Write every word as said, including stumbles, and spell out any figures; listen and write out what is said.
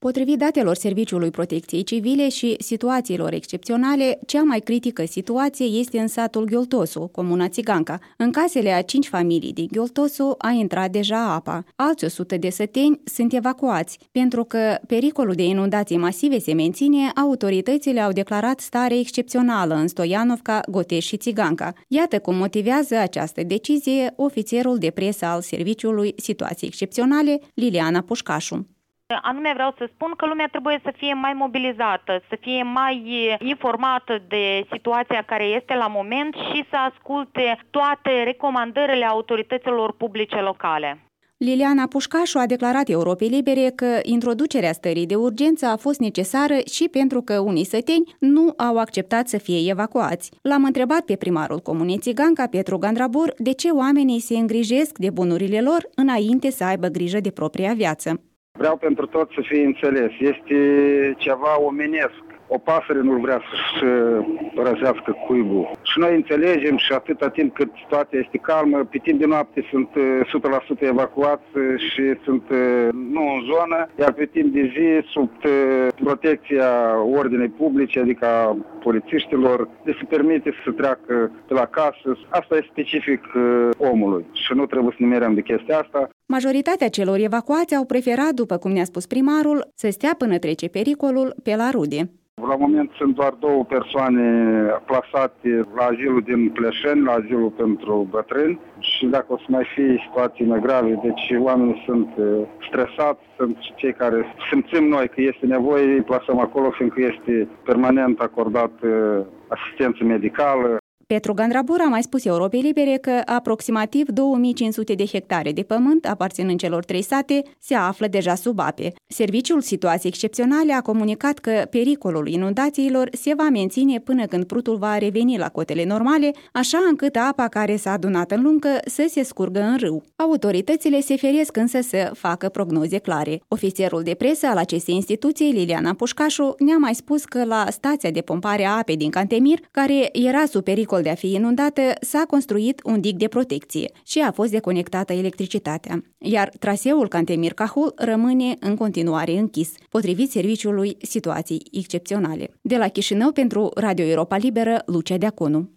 Potrivit datelor Serviciului Protecției Civile și situațiilor excepționale, cea mai critică situație este în satul Ghioltosu, comuna Țiganca. În casele a cinci familii din Ghioltosu a intrat deja apa. Alți o sută de săteni sunt evacuați. Pentru că pericolul de inundații masive se menține, autoritățile au declarat stare excepțională în Stoianovca, Gotești și Țiganca. Iată cum motivează această decizie ofițerul de presă al Serviciului Situații Excepționale, Liliana Pușcașu. Anume vreau să spun că lumea trebuie să fie mai mobilizată, să fie mai informată de situația care este la moment și să asculte toate recomandările autorităților publice locale. Liliana Pușcașu a declarat Europei Libere că introducerea stării de urgență a fost necesară și pentru că unii săteni nu au acceptat să fie evacuați. L-am întrebat pe primarul comunei Țiganca, Petru Gandrabur, de ce oamenii se îngrijesc de bunurile lor înainte să aibă grijă de propria viață. Vreau pentru tot să fie înțeles. Este ceva omenesc. O pasăre nu vrea să-și răzească cuibul. Și noi înțelegem și atâta timp cât situația este calmă, pe timp de noapte sunt o sută la sută evacuați și sunt nu în zonă, iar pe timp de zi sub protecția ordinei publice, adică a polițiștilor, le se permite să treacă pe la casă. Asta e specific omului și nu trebuie să ne merem de chestia asta. Majoritatea celor evacuați au preferat, după cum ne-a spus primarul, să stea până trece pericolul pe la rude. La moment sunt doar două persoane plasate la azilul din Pleșeni, la azilul pentru bătrâni și dacă o să mai fie situații mai grave, deci oamenii sunt stresați, sunt cei care simțim noi că este nevoie, îi plasăm acolo, fiindcă este permanent acordat asistență medicală. Petru Gandrabur a mai spus Europei Libere că aproximativ două mii cinci sute de hectare de pământ aparținând celor trei sate se află deja sub ape. Serviciul Situații Excepționale a comunicat că pericolul inundațiilor se va menține până când prutul va reveni la cotele normale, așa încât apa care s-a adunat în lungă să se scurgă în râu. Autoritățile se feresc însă să facă prognoze clare. Ofițerul de presă al acestei instituții, Liliana Pușcașu, ne-a mai spus că la stația de pompare a apei din Cantemir, care era sub pericol de a fi inundată, s-a construit un dig de protecție și a fost deconectată electricitatea, iar traseul Cantemir-Cahul rămâne în continuare închis, potrivit Serviciului Situații Excepționale. De la Chișinău pentru Radio Europa Liberă, Lucia Deaconu.